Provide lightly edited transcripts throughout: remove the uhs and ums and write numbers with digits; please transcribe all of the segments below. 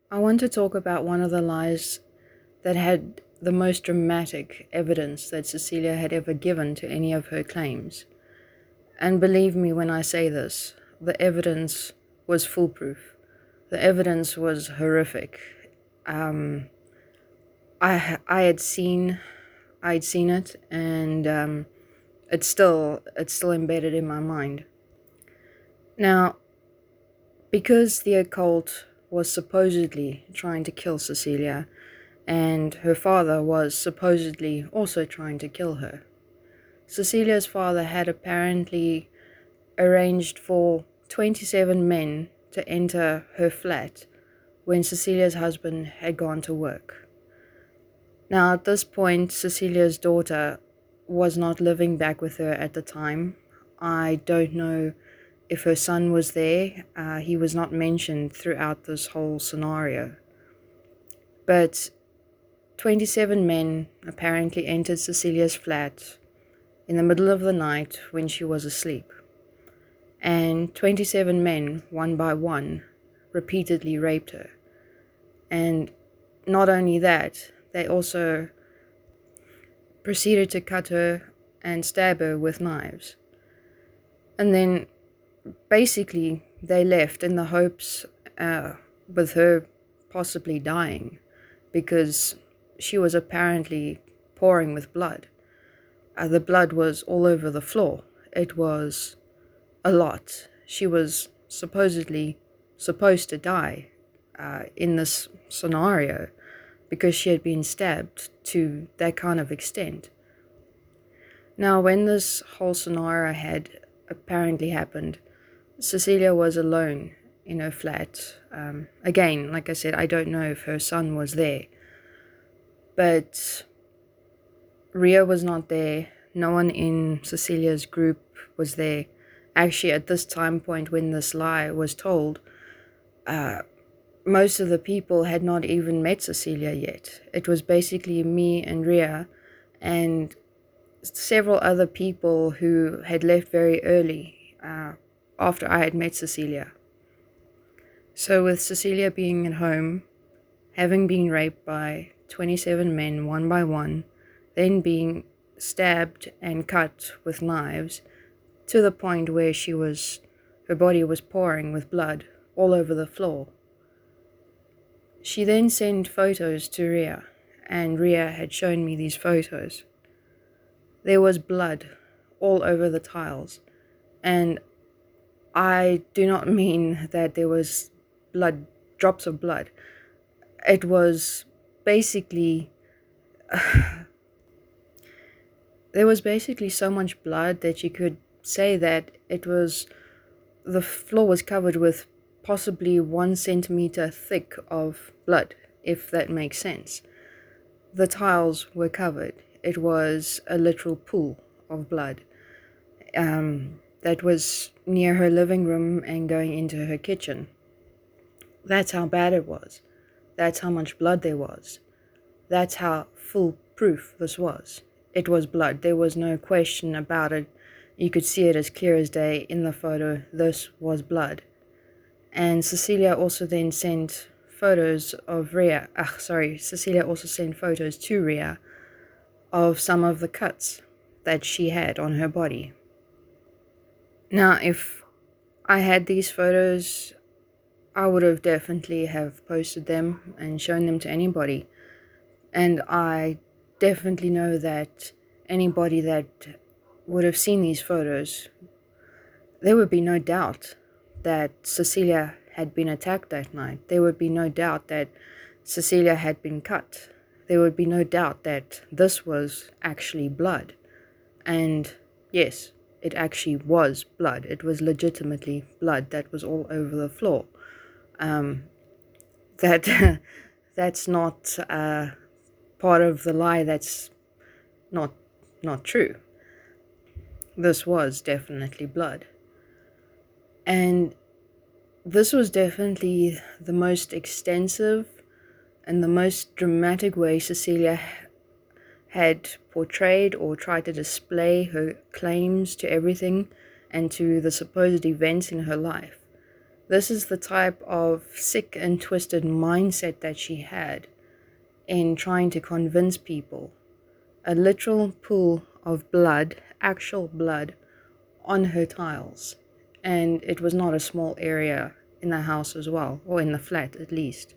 I want to talk about one of the lies that had the most dramatic evidence that Cecilia had ever given to any of her claims. And believe me when I say this, the evidence was foolproof. The evidence was horrific. Um, I'd seen it, and it's still embedded in my mind. Now, because the occult was supposedly trying to kill Cecilia, and her father was supposedly also trying to kill her. Cecilia's father had apparently arranged for 27 men to enter her flat when Cecilia's husband had gone to work. Now, at this point, Cecilia's daughter was not living back with her at the time. I don't know if her son was there. He was not mentioned throughout this whole scenario. But 27 men apparently entered Cecilia's flat in the middle of the night when she was asleep. And 27 men, one by one, repeatedly raped her. And not only that, they also proceeded to cut her and stab her with knives. And then basically they left in the hopes with her possibly dying because she was apparently pouring with blood. The blood was all over the floor. It was a lot. She was supposedly supposed to die in this scenario because she had been stabbed to that kind of extent. Now, when this whole scenario had apparently happened, Cecilia was alone in her flat. Again, like I said, I don't know if her son was there, but Ria was not there. No one in Cecilia's group was there. Actually, at this time point when this lie was told, most of the people had not even met Cecilia yet. It was basically me and Ria and several other people who had left very early after I had met Cecilia. So with Cecilia being at home, having been raped by 27 men one by one, then being stabbed and cut with knives to the point where her body was pouring with blood all over the floor. She then sent photos to Ria, and Ria had shown me these photos. There was blood all over the tiles, and I do not mean that there was blood, drops of blood. It was basically there was basically so much blood that you could say that the floor was covered with possibly 1 centimeter thick of blood, if that makes sense. The tiles were covered. It was a literal pool of blood that was near her living room and going into her kitchen. That's how bad it was. That's how much blood there was. That's how foolproof this was. It was blood. There was no question about it. You could see it as clear as day in the photo. This was blood. And Cecilia also then sent photos of Ria. Cecilia also sent photos to Ria of some of the cuts that she had on her body. Now, if I had these photos, I would have definitely have posted them and shown them to anybody. And I definitely know that anybody that would have seen these photos, there would be no doubt that Cecilia had been attacked that night. There would be no doubt that Cecilia had been cut. There would be no doubt that this was actually blood. And yes, it actually was blood. It was legitimately blood that was all over the floor. That that's not part of the lie. That's not true. This was definitely blood. And this was definitely the most extensive and the most dramatic way Cecilia had portrayed or tried to display her claims to everything and to the supposed events in her life. This is the type of sick and twisted mindset that she had in trying to convince people. A literal pool of blood, actual blood, on her tiles. And it was not a small area in the house as well, or in the flat at least.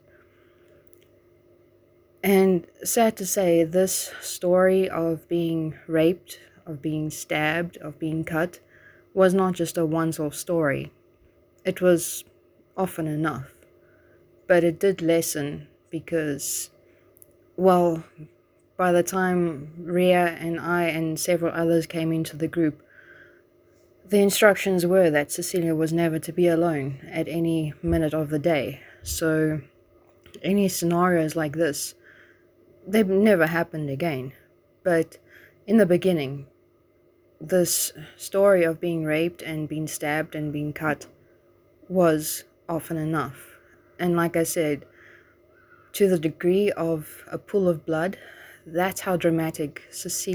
And sad to say, this story of being raped, of being stabbed, of being cut, was not just a once-off story. It was often enough. But it did lessen because, well, by the time Ria and I and several others came into the group, the instructions were that Cecilia was never to be alone at any minute of the day. So any scenarios like this, they never happened again. But in the beginning, this story of being raped and being stabbed and being cut was often enough. And like I said, to the degree of a pool of blood, that's how dramatic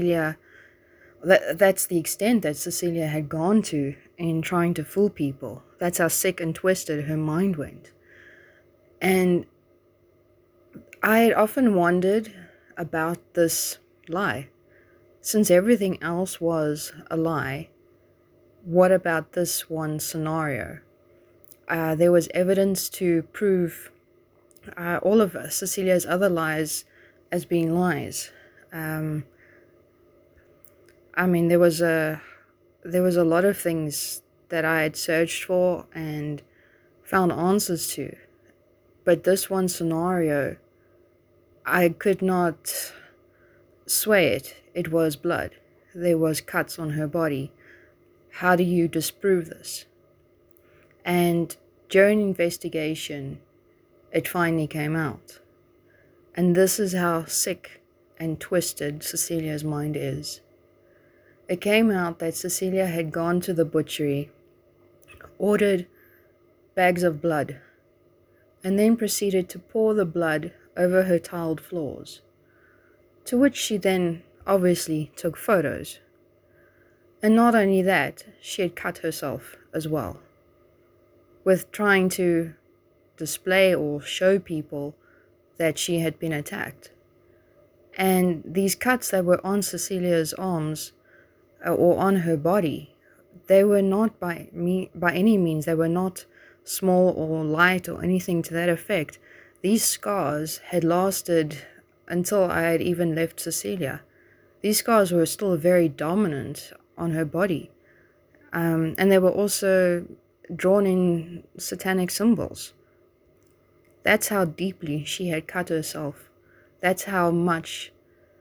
that's the extent that Cecilia had gone to in trying to fool people. That's how sick and twisted her mind went. And I had often wondered about this lie. Since everything else was a lie, what about this one scenario? There was evidence to prove all of Cecilia's other lies as being lies. There was a lot of things that I had searched for and found answers to, but this one scenario, I could not sway it. It was blood. There was cuts on her body. How do you disprove this? And during investigation, it finally came out. And this is how sick and twisted Cecilia's mind is. It came out that Cecilia had gone to the butchery, ordered bags of blood, and then proceeded to pour the blood over her tiled floors, to which she then obviously took photos. And not only that, she had cut herself as well, with trying to display or show people that she had been attacked. And these cuts that were on Cecilia's arms or on her body, they were not by any means, they were not small or light or anything to that effect. These scars had lasted until I had even left Cecilia. These scars were still very dominant on her body. And they were also drawn in satanic symbols. That's how deeply she had cut herself. That's how much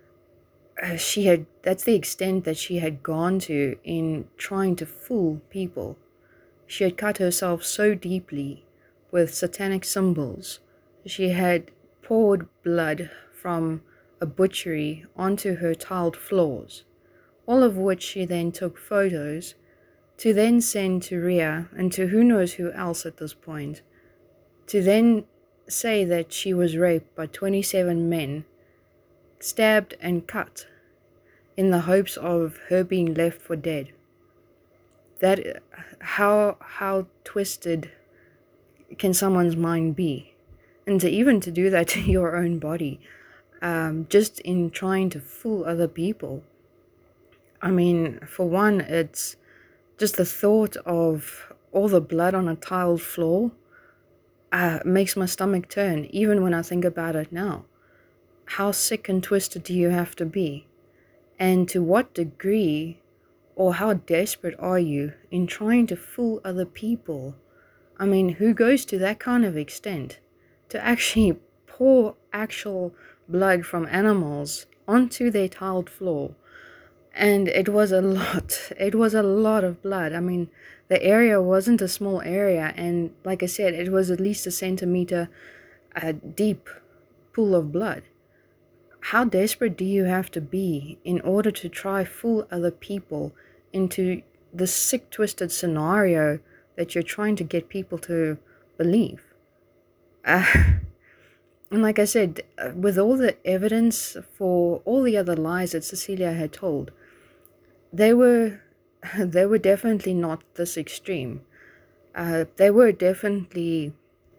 that's the extent that she had gone to in trying to fool people. She had cut herself so deeply with satanic symbols. She had poured blood from a butchery onto her tiled floors, all of which she then took photos to then send to Ria and to who knows who else at this point, to then say that she was raped by 27 men, stabbed and cut, in the hopes of her being left for dead. That how twisted can someone's mind be? And to do that to your own body, just in trying to fool other people. I mean, for one, it's just the thought of all the blood on a tiled floor makes my stomach turn, even when I think about it now. How sick and twisted do you have to be? And to what degree, or how desperate are you in trying to fool other people? I mean, who goes to that kind of extent to actually pour actual blood from animals onto their tiled floor? And it was a lot. It was a lot of blood. I mean, the area wasn't a small area, and like I said, it was at least a centimeter deep pool of blood. How desperate do you have to be in order to try fool other people into the sick, twisted scenario that you're trying to get people to believe? And like I said, with all the evidence for all the other lies that Cecilia had told, they were definitely not this extreme. They were definitely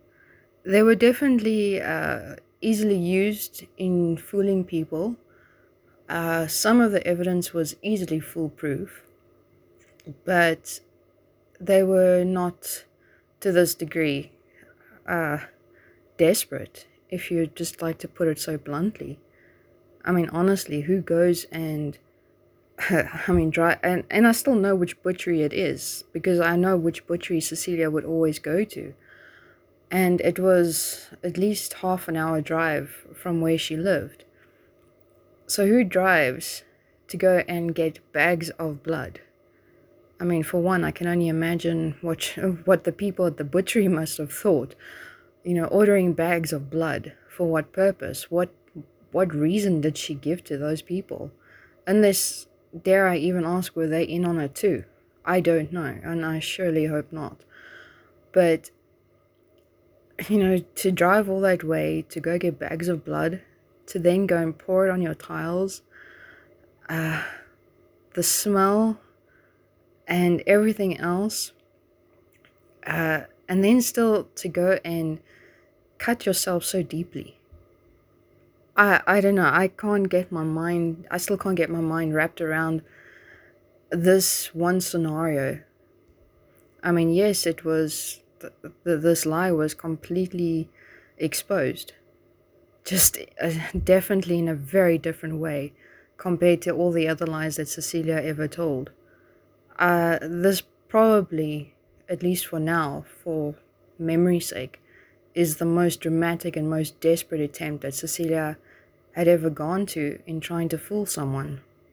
easily used in fooling people. Some of the evidence was easily foolproof, but they were not to this degree desperate, if you'd just like to put it so bluntly. I mean, honestly, who goes and I mean, and I still know which butchery it is, because I know which butchery Cecilia would always go to. And it was at least half an hour drive from where she lived. So who drives to go and get bags of blood? I mean, for one, I can only imagine what the people at the butchery must have thought. Ordering bags of blood, for what purpose? What reason did she give to those people? Unless, dare I even ask, were they in on it too? I don't know, and I surely hope not. But, to drive all that way, to go get bags of blood, to then go and pour it on your tiles, the smell and everything else, and then still to go and cut yourself so deeply. I don't know, I still can't get my mind wrapped around this one scenario. I mean, yes, it was, this lie was completely exposed, just definitely in a very different way compared to all the other lies that Cecilia ever told. This probably, at least for now, for memory's sake, is the most dramatic and most desperate attempt that Cecilia had ever gone to in trying to fool someone.